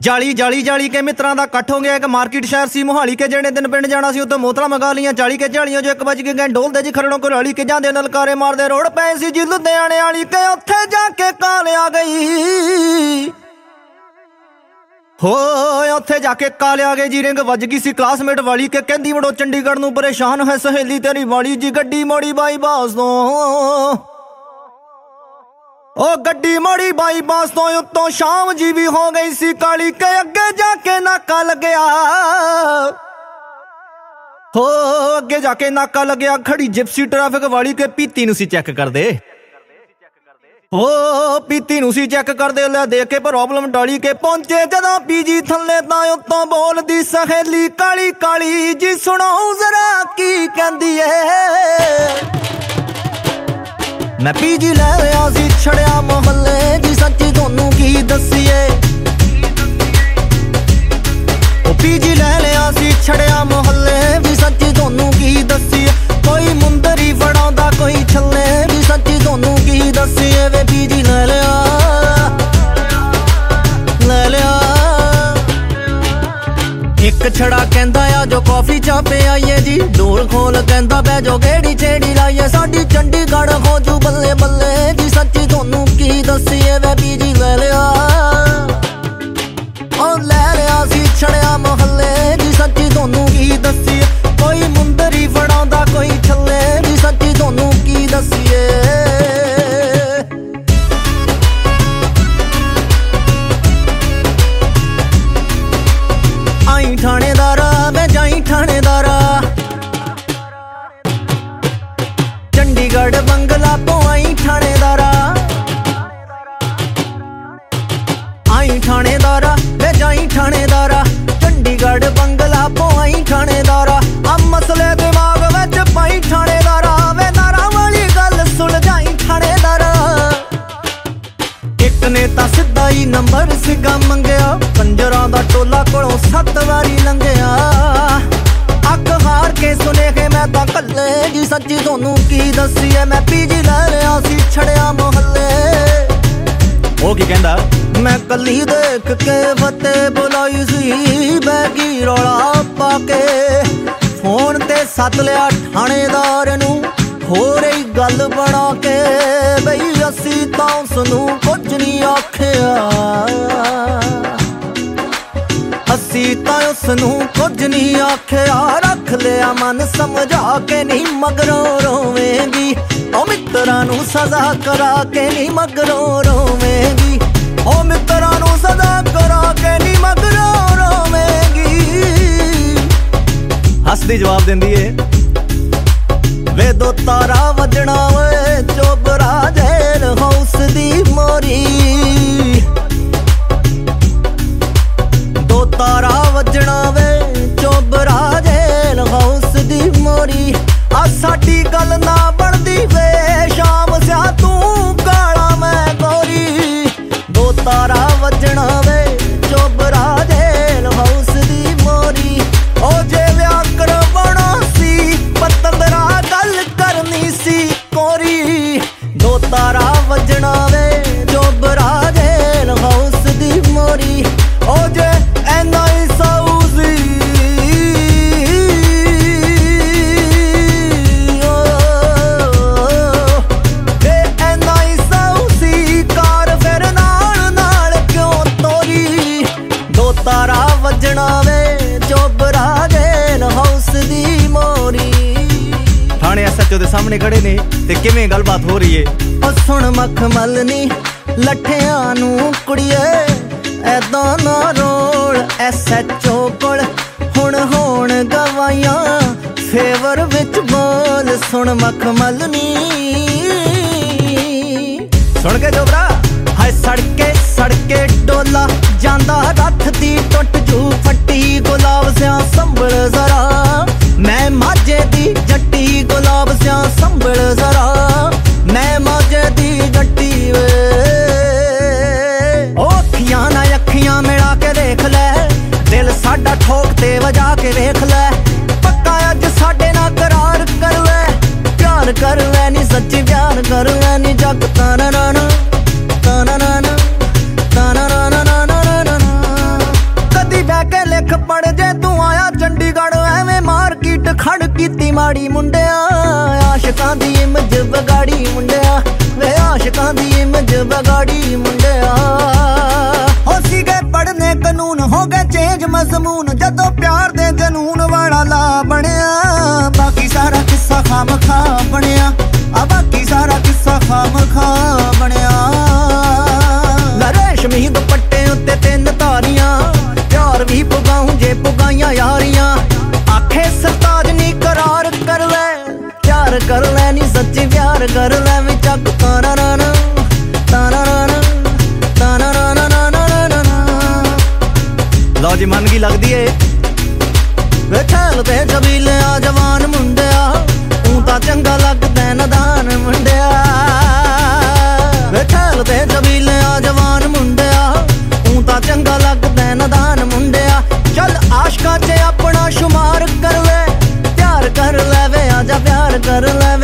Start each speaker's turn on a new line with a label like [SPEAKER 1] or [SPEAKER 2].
[SPEAKER 1] ਜਾਲੀ ਜਾਲੀ ਜਾਲੀ ਕੇ ਮਿੱਤਰਾਂ ਦਾ ਇਕੱਠ ਹੋ ਗਿਆ। ਇੱਕ ਮਾਰਕੀਟ ਸ਼ਹਿਰ ਸੀ ਮੋਹਾਲੀ ਕੇ, ਜਿਹੜੇ ਦਿਨ ਪਿੰਡ ਜਾਣਾ ਸੀ ਉੱਥੇ ਮੋਤਰਾ ਮੰਗਾ ਲੀਆਂ 40 ਕੇ ਝਾਲੀਆਂ ਜੋ 1 ਵਜ ਕੇ ਗਏ ਡੋਲਦੇ ਜੀ ਖਰੜੋਂ ਘਰਾਲੀ ਕੇ ਜਾਂਦੇ ਨਲਕਾਰੇ ਮਾਰਦੇ ਰੋਡ ਪਏ ਸੀ ਜੀ ਲੁਧਿਆਣੇ ਵਾਲੀ ਕੇ, ਉੱਥੇ ਜਾ ਕੇ ਕਾਲ ਆ ਗਈ ਹੋ ਉੱਥੇ ਜਾ ਕੇ ਕਾਲ ਆ ਗਈ ਜੀ। ਰਿੰਗ ਵੱਜ ਗਈ ਸੀ ਕਲਾਸਮੇਟ ਵਾਲੀ ਕੇ, ਕਹਿੰਦੀ ਵੜੋ ਚੰਡੀਗੜ੍ਹ ਨੂੰ ਪਰੇਸ਼ਾਨ ਹੈ ਸਹੇਲੀ ਤੇਰੀ ਵਾਲੀ ਜੀ। ਗੱਡੀ ਮੋੜੀ ਬਾਈਪਾਸ ਤੋਂ ਉਹ ਗੱਡੀ ਮੋੜੀ ਬਾਈਪਾਸ ਤੋਂ ਉੱਤੋਂ ਸ਼ਾਮ ਜੀ ਵੀ ਹੋ ਗਈ ਸੀ ਕਾਲੀ ਕੇ, ਅੱਗੇ ਜਾ ਕੇ ਨਾਕਾ ਲੱਗਿਆ ਹੋ ਅੱਗੇ ਜਾ ਕੇ ਨਾਕਾ ਲੱਗਿਆ। ਖੜੀ ਜਿਪਸੀ ਟ੍ਰੈਫਿਕ ਵਾਲੀ ਕੇ ਪੀਤੀ ਨੂੰ ਸੀ ਚੈੱਕ ਕਰਦੇ ਹੋ ਪੀਤੀ ਨੂੰ ਸੀ ਚੈੱਕ ਕਰਦੇ ਲੈ ਦੇਖ ਕੇ ਪ੍ਰੋਬਲਮ ਟਾਲੀ ਕੇ ਪਹੁੰਚੇ ਜਦੋਂ ਪੀਜੀ ਥੱਲੇ ਤਾਂ ਉੱਤੋਂ ਬੋਲਦੀ ਸਹੇਲੀ ਕਾਲੀ ਕਾਲੀ ਜੀ ਸੁਣਾਓ ਜ਼ਰਾ ਕੀ ਕਹਿੰਦੀ ਏ। ਮੈਂ ਪੀਜੀ ਲੈ ਲਿਆ ਸੀ ਛੜਿਆ ਮੁਹੱਲੇ ਜੀ ਸੱਚੀ ਤੁਹਾਨੂੰ ਕੀ ਦੱਸੀਏ। ਉਹ ਪੀਜੀ ਲੈ ਲਿਆ ਸੀ ਛੜਿਆ ਮੁਹੱਲੇ ਵੀ ਸੱਚੀ ਤੁਹਾਨੂੰ ਕੀ ਦੱਸੀਏ। ਕੋਈ ਮੁੰਦਰੀ ਫੜਾਉਂਦਾ ਕੋਈ ਛੱਲੇ ਵੀ ਸੱਚੀ ਤੁਹਾਨੂੰ ਕੀ ਦੱਸੀਏ। ਵੇ ਪੀਜੀ ਲੈ ਲਿਆ ਇੱਕ ਛੜਾ ਕਹਿੰਦਾ ਆ ਜੋ ਕਾਫੀ ਚਾਪੇ ਆਈਏ ਜੀ, ਡੋਲ ਖੋਲ ਕਹਿੰਦਾ ਬਹਿ ਜੋ ਗੇੜੀ ਛੇੜੀ ਲਾਈਏ। ਸਾਡੀ ਚੰਡੀਗੜ੍ਹ ਹੋ ਜੂ ਬੱਲੇ ਬੱਲੇ ਜੀ ਸੱਚੀ ਤੁਹਾਨੂੰ ਕੀ ਦੱਸੀਏ। ਵੇ ਪੀਜੀ ਲੈ ਲਿਆ ਉਹ ਲੈ ਲਿਆ ਸੀ ਛੜਿਆ ਮੁਹੱਲੇ ਜੀ ਸੱਚੀ ਤੁਹਾਨੂੰ ਕੀ ਦੱਸੀਏ। ਕੋਈ ਮੁੰਦਰੀ ਫੜਾਉਂਦਾ ਕੋਈ ਛੱਲੇ ਜੀ ਸੱਚੀ ਤੁਹਾਨੂੰ ਕੀ ਦੱਸੀਏ। ਆਈ ਥਾਣੇਦਾਰਾ ਮੈਂ ਜਾਈ ਥਾਣੇਦਾਰਾ, ਚੰਡੀਗੜ੍ਹ ਬੰਗਲਾ ਤੋਂ ਆਈ ਥਾਣੇਦਾਰਾ। ਆਈ ਥਾਣੇਦਾਰਾ ਮੈਂ ਜਾਈ ਥਾਣੇਦਾਰਾ, ਚੰਡੀਗੜ੍ਹ ਬੰਗਲਾ ਤੋਂ ਆਈ ਥਾਣੇਦਾਰਾ। ਆ ਮਸਲੇ ਦਿਮਾਗ ਵਿੱਚ ਪਾਈ ਥਾਣੇਦਾਰਾ, ਵੇ ਨਾਰਾਂ ਵਾਲੀ ਗੱਲ ਸੁਲਝਾਈ ਥਾਣੇਦਾਰਾ। ਇੱਕ ਨੇ ਤਾਂ ਸਿੱਧਾ ਹੀ ਨੰਬਰ ਸਿੱਗਾ ਮੰਗਿਆ, ਕੰਜਰਾਂ ਦਾ ਟੋਲਾ ਕੋਲੋਂ 7 ਵਾਰੀ ਲੰਘਿਆ। ਅੱਖ ਹਾਰ ਕੇ ਸੁਨੇਹੇ ਮੈਂ ਤਾਂ ਕੱਲੇ ਜੀ ਸੱਚੀ ਤੁਹਾਨੂੰ ਕੀ ਦੱਸੀਏ। ਮੈਂ ਪੀਜੀ ਲੈ ਲਿਆ ਸੀ ਛੜਿਆ ਮੁਹੱਲੇ। ਉਹ ਕੀ ਕਹਿੰਦਾ ਮੈਂ ਕੱਲੀ ਦੇਖ ਕੇ ਫਤਿਹ ਬੁਲਾਈ ਸੀ, ਬੈਗੀ ਰੌਲਾ ਪਾ ਕੇ ਫੋਨ ਤੇ ਸੱਦ ਲਿਆ ਥਾਣੇਦਾਰ ਨੂੰ। ਹੋਰ ਹੀ ਗੱਲ ਬਣਾ ਕੇ ਬਈ ਅਸੀਂ ਤਾਂ ਉਸਨੂੰ ਕੁਝ ਨਹੀਂ ਆਖਿਆ, ਅਸੀਂ ਤਾਂ ਉਸਨੂੰ ਕੁਝ ਨਹੀਂ ਆਖਿਆ। ਰੱਖ ਲਿਆ ਮਨ ਸਮਝਾ ਕੇ ਨਹੀਂ ਮਗਰੋਂ ਰੋਵੇਂਗੀ, ਉਹ ਮਿੱਤਰਾਂ ਨੂੰ ਸਜ਼ਾ ਕਰਾ ਕੇ ਨਹੀਂ ਮਗਰੋਂ ਰੋਵੇਂਗੀ। ਉਹ ਮਿੱਤਰਾਂ ਨੂੰ ਸਜ਼ਾ ਕਰਾ ਕੇ ਨਹੀਂ ਮਗਰੋਂ ਰੋਵੇਂਗੀ। ਹੱਸਦੀ ਜਵਾਬ ਦਿੰਦੀ ਏ ਵੇ ਦੋ ਤਾਰਾ ਵੱਜਣਾ ਵੇ ਚੋਬਰਾ ਜੇਲ ਹਾਊਸ ਦੀ ਮੋਰੀ। ਦੋ ਤਾਰਾ ਵੱਜਣਾ ਵੇ ਚੋਬਰਾ ਜੇਲ ਹਾਊਸ ਦੀ ਮੋਰੀ। ਆ ਸਾਡੀ ਗੱਲ ਨਾ ਬਣਦੀ ਵੇ ਸ਼ਾਮ ਸਿਆ ਤੂੰ ਕਾਲਾ ਮੈਂ ਗੋਰੀ। ਦੋ ਤਾਰਾ ਵੱਜਣਾ ਵੇ ਚੋਬਰਾ ਜੇਲ ਹਾਊਸ ਦੀ ਮੋਰੀ। ਉਹ ਜੇ ਵਿਆਹ ਕਰਵਾਉਣਾ ਸੀ ਪਤੰਦਰਾ ਗੱਲ ਕਰਨੀ ਸੀ ਕੋਰੀ। ਦੋ ਤਾਰਾ ਵੱਜਣਾ ਵੇ ਚੋਬਰਾ ਜੇਲ ਹਾਊਸ ਦੀ ਮੋਰੀ। ਉਹ ਜੇ ਐਨਾ ਹੀ ਸਾਊ ਸੀ ਵੇ ਐਨਾ ਹੀ ਸਾਊ ਸੀ ਕਾਰ ਫਿਰ ਨਾਲ ਨਾਲ ਕਿਉਂ ਤੋਰੀ। ਦੋ ਤਾਰਾ ਵੱਜਣਾ ਵੇ ਚੋਬਰਾ ਜੇਲ ਹਾਊਸ ਦੀ ਮੋਰੀ। ਥਾਣੇ SHO ਦੇ ਸਾਹਮਣੇ ਖੜੇ ਨੇ ਤੇ ਕਿਵੇਂ ਗੱਲਬਾਤ ਹੋ ਰਹੀ ਏ। ਉਹ ਸੁਣ ਮਖਮਲ ਨੀ ਲੱਠਿਆਂ ਨੂੰ ਕੁੜੀਏ, ਐਦਾਂ ਨਾ ਰੋਲ SHO ਕੋਲ ਹੁਣ ਹੋਣ ਗਵਾਈਆਂ ਫੇਵਰ ਵਿੱਚ ਬੋਲ। ਸੁਣ ਮਖਮਲ ਨੀ ਸੁਣ ਕੇ ਜੋਬਰਾ ਹਾਏ ਸੜਕੇ ਡੋਲਾ ਜਾਂਦਾ ਰੱਥ ਦੀ ਟੁੱਟ ਜੂ ਫੱਟੀ। ਗੁਲਾਬ ਸਿਆ ਸੰਭਲ ਜ਼ਰਾ ਮੈਂ ਮਾਝੇ ਦੀ ਜੱਟੀ, ਗੁਲਾਬ ਸਿਆ ਸੰਭਲ ਜ਼ਰਾ ਮੈਂ ਮਾਝੇ ਦੀ ਜੱਟੀ ਵੇ। ਉਹ ਅੱਖੀਆਂ ਨਾ ਅੱਖੀਆਂ ਮਿਲਾ ਕੇ ਦੇਖ ਲੈ, ਦਿਲ ਸਾਡਾ ਠੋਕ ਤੇ ਵਜਾ ਕੇ ਵੇਖ ਲੈ। ਪੱਕਾ ਅੱਜ ਸਾਡੇ ਨਾਲ ਕਰਾਰ ਕਰ ਲੈ, ਪਿਆਰ ਕਰ ਲੈ ਨੀ ਸੱਚੀ ਪਿਆਰ ਕਰ ਲੈ ਨੀ। ਜੱਗ ਤਾਨਾ ਨਾ ਨਾ ਤਾਨਾ ਨਾ ਨਾ ਤਾਨਾ ਨਾ ਨਾ ਨਾ ਨਾ ਨਾ। माड़ी मुंडिया आशिकां दी इमेज बगाड़ी मुंडिया वे आशिकां दी इमेज बगाड़ी मुंडिया हो सीगे पढ़ने कानून हो गए चेंज मजमून जदों प्यार दे जनून वाला ला बनिया बाकी सारा किस्सा खामखा बनिया बाकी सारा किस्सा खामखा बनिया रेशमी दुपट्टे उत्ते 3 तारियां प्यार भी पुगाऊं जे पुगाइयां यारियां आखे सरताज नी करार कर ले प्यार कर ले नी सच्ची प्यार कर ले वी चक तारा ना तारा ना तारा ना लो जी मन की लगदी है वे खेल ते जबीले आ जवान मुंडिया तू तां चंगा लगदा नदान मुंडिया वे खेल ते जबीले आ जवान मुंडिया तू तां चंगा लगदा नदान मुंडिया चल आशका च अपना शुमार कर ले प्यार कर ले वे आजा प्यार कर ले